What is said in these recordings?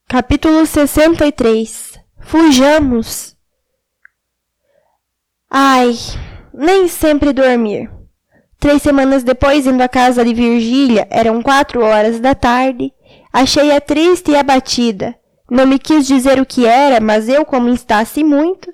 Capítulo 63. Fujamos. Ai, nem sempre dormir. 3 semanas depois, indo à casa de Virgília, eram 4 horas da tarde, achei-a triste e abatida. Não me quis dizer o que era, mas eu, como instasse muito...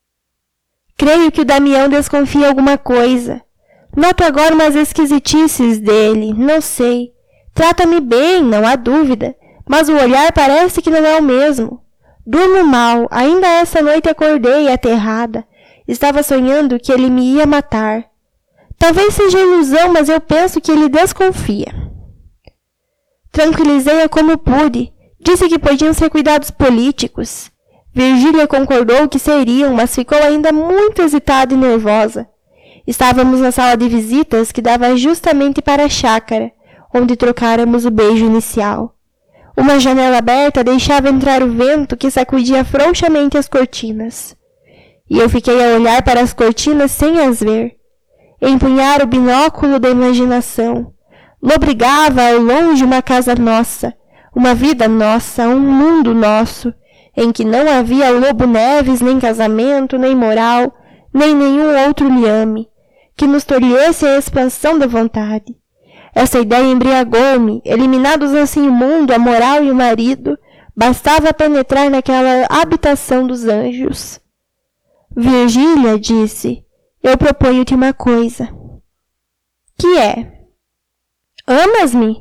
Creio que o Damião desconfia alguma coisa. Noto agora umas esquisitices dele, não sei. Trata-me bem, não há dúvida, mas o olhar parece que não é o mesmo. Durmo mal, ainda essa noite acordei aterrada. Estava sonhando que ele me ia matar. Talvez seja ilusão, mas eu penso que ele desconfia. Tranquilizei-a como pude. Disse que podiam ser cuidados políticos. Virgília concordou que seriam, mas ficou ainda muito hesitada e nervosa. Estávamos na sala de visitas que dava justamente para a chácara, onde trocáramos o beijo inicial. Uma janela aberta deixava entrar o vento que sacudia frouxamente as cortinas. E eu fiquei a olhar para as cortinas sem as ver. Empunhara o binóculo da imaginação. Lobrigava ao longe uma casa nossa, uma vida nossa, um mundo nosso, em que não havia Lobo Neves, nem casamento, nem moral, nem nenhum outro liame, que nos tolhesse a expansão da vontade. Essa ideia embriagou-me. Eliminados assim o mundo, a moral e o marido, bastava penetrar naquela habitação dos anjos. Virgília, disse, eu proponho-te uma coisa. Que é? Amas-me?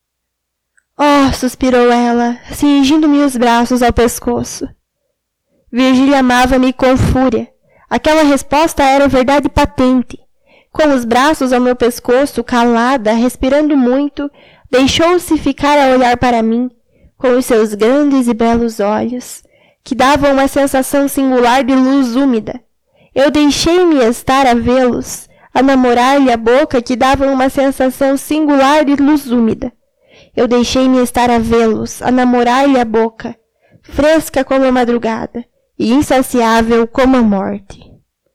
Oh, suspirou ela, cingindo-me os braços ao pescoço. Virgília amava-me com fúria. Aquela resposta era verdade patente. Com os braços ao meu pescoço, calada, respirando muito, deixou-se ficar a olhar para mim, com os seus grandes e belos olhos, que davam uma sensação singular de luz úmida. Eu deixei-me estar a vê-los, a namorar-lhe a boca, que dava uma sensação singular de luz úmida. Eu deixei-me estar a vê-los, a namorar-lhe a boca, fresca como a madrugada e insaciável como a morte.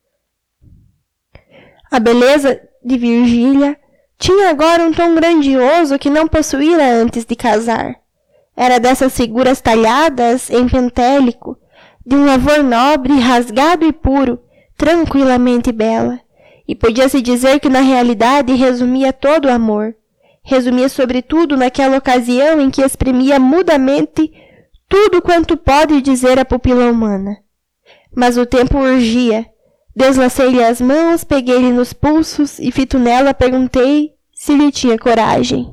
A beleza de Virgília tinha agora um tom grandioso que não possuíra antes de casar. Era dessas figuras talhadas em pentélico, de um lavor nobre, rasgado e puro, tranquilamente bela, e podia-se dizer que na realidade resumia todo o amor. Resumia sobretudo naquela ocasião em que exprimia mudamente tudo quanto pode dizer a pupila humana. Mas o tempo urgia. Deslacei-lhe as mãos, peguei-lhe nos pulsos e fito nela, perguntei se lhe tinha coragem.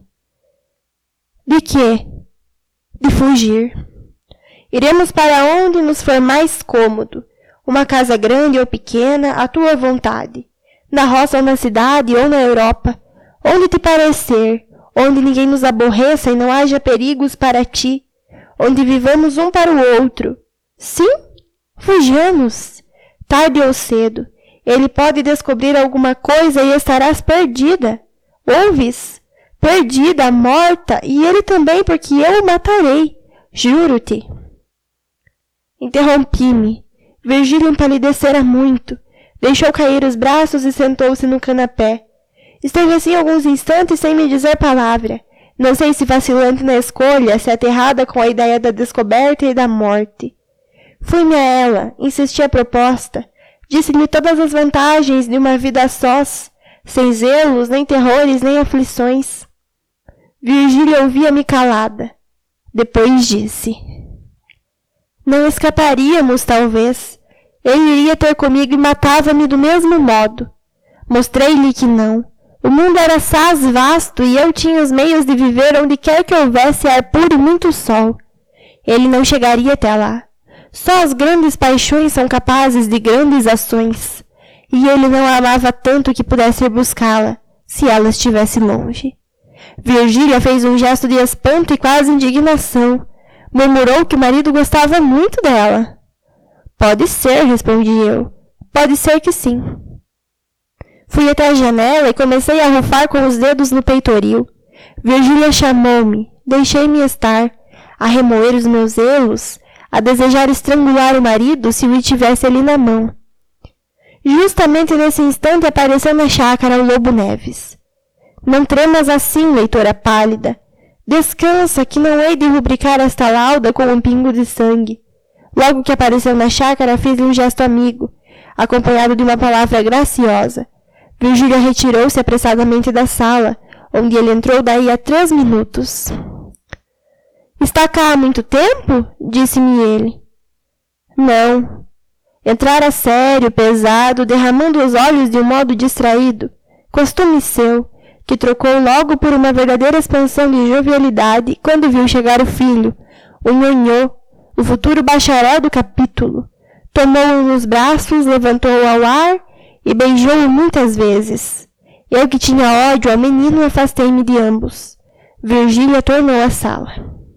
De quê? De fugir. Iremos para onde nos for mais cômodo. Uma casa grande ou pequena, à tua vontade. Na roça ou na cidade ou na Europa. Onde te parecer, onde ninguém nos aborreça e não haja perigos para ti. Onde vivamos um para o outro. Sim? Fujamos. Tarde ou cedo, ele pode descobrir alguma coisa e estarás perdida. Ouves? Perdida, morta, e ele também, porque eu o matarei. Juro-te. Interrompi-me. Virgília empalidecera muito. Deixou cair os braços e sentou-se no canapé. Esteve assim alguns instantes sem me dizer palavra. Não sei se vacilante na escolha, se aterrada com a ideia da descoberta e da morte. Fui-me a ela, insisti a proposta. Disse-lhe todas as vantagens de uma vida a sós, sem zelos, nem terrores, nem aflições. Virgília ouvia-me calada. Depois disse: não escaparíamos, talvez. Ele iria ter comigo e matava-me do mesmo modo. Mostrei-lhe que não. O mundo era assaz vasto e eu tinha os meios de viver onde quer que houvesse ar puro e muito sol. Ele não chegaria até lá. Só as grandes paixões são capazes de grandes ações. E ele não a amava tanto que pudesse ir buscá-la, se ela estivesse longe. Virgília fez um gesto de espanto e quase indignação. Murmurou que o marido gostava muito dela. Pode ser, respondi eu. Pode ser que sim. Fui até a janela e comecei a rufar com os dedos no peitoril. Virgília chamou-me. Deixei-me estar, a remoer os meus zelos, a desejar estrangular o marido se o tivesse ali na mão. Justamente nesse instante apareceu na chácara o Lobo Neves. Não tremas assim, leitora pálida. Descansa, que não hei de rubricar esta lauda com um pingo de sangue. Logo que apareceu na chácara, fiz-lhe um gesto amigo, acompanhado de uma palavra graciosa. Virgília retirou-se apressadamente da sala, onde ele entrou daí a 3 minutos. Está cá há muito tempo? Disse-me ele. Não. Entrara sério, pesado, derramando os olhos de um modo distraído, costume seu, que trocou logo por uma verdadeira expansão de jovialidade quando viu chegar o filho, o nhonhô, o futuro bacharel do capítulo. Tomou-o nos braços, levantou-o ao ar e beijou-o muitas vezes. Eu, que tinha ódio ao menino, afastei-me de ambos. Virgília tornou à sala.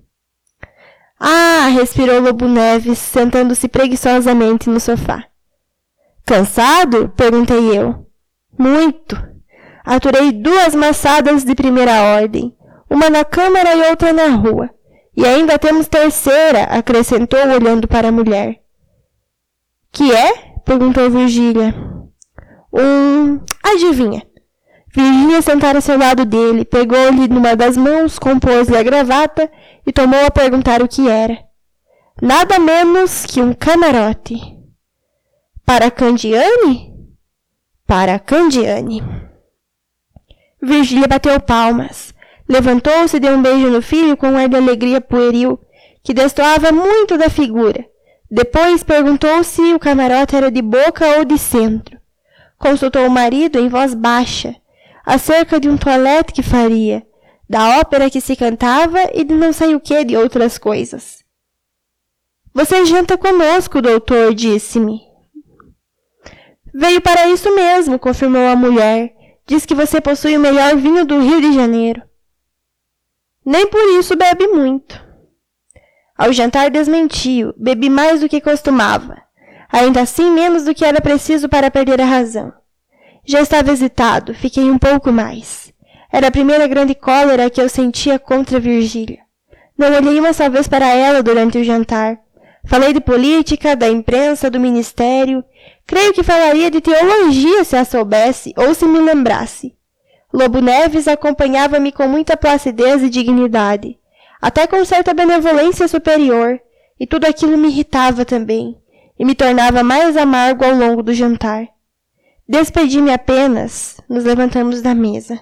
Ah! Respirou Lobo Neves, sentando-se preguiçosamente no sofá. Cansado? Perguntei eu. Muito. Aturei 2 maçadas de primeira ordem, uma na câmara e outra na rua. E ainda temos terceira, acrescentou, olhando para a mulher. Que é? Perguntou Virgília. Adivinha. Virgília sentara-se ao lado dele, pegou-lhe numa das mãos, compôs-lhe a gravata e tomou a perguntar o que era. Nada menos que um camarote. Para Candiani? Para Candiani. Virgília bateu palmas. Levantou-se e deu um beijo no filho com um ar de alegria pueril, que destoava muito da figura. Depois perguntou se o camarote era de boca ou de centro. Consultou o marido em voz baixa, acerca de um toilette que faria, da ópera que se cantava e de não sei o que de outras coisas. Você janta conosco, doutor, disse-me. Veio para isso mesmo, confirmou a mulher. Diz que você possui o melhor vinho do Rio de Janeiro. Nem por isso bebe muito. Ao jantar desmentiu, bebi mais do que costumava. Ainda assim, menos do que era preciso para perder a razão. Já estava hesitado, fiquei um pouco mais. Era a primeira grande cólera que eu sentia contra Virgília. Não olhei uma só vez para ela durante o jantar. Falei de política, da imprensa, do ministério. Creio que falaria de teologia se a soubesse ou se me lembrasse. Lobo Neves acompanhava-me com muita placidez e dignidade, até com certa benevolência superior, e tudo aquilo me irritava também, e me tornava mais amargo ao longo do jantar. Despedi-me apenas, nos levantamos da mesa.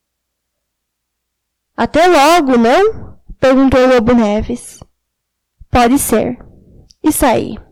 Até logo, não? Perguntou Lobo Neves. Pode ser. E saí.